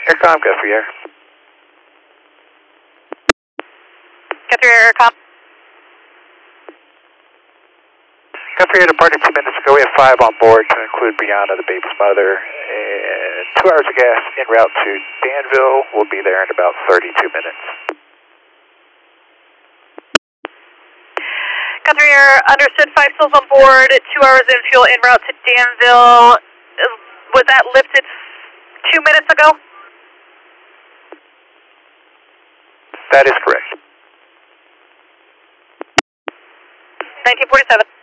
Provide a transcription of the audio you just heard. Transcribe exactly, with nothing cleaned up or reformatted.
Aircom, Guthrie Air. Guthrie Air, Aircom. Guthrie Air departed two minutes ago. We have five on board to include Brianna, the baby's mother, and two hours of gas en route to Danville. We'll be there in about thirty-two minutes. Guthrie Air, understood, five souls on board, two hours in fuel en route to Danville. Was that lifted two minutes ago? That is correct. nineteen forty-seven.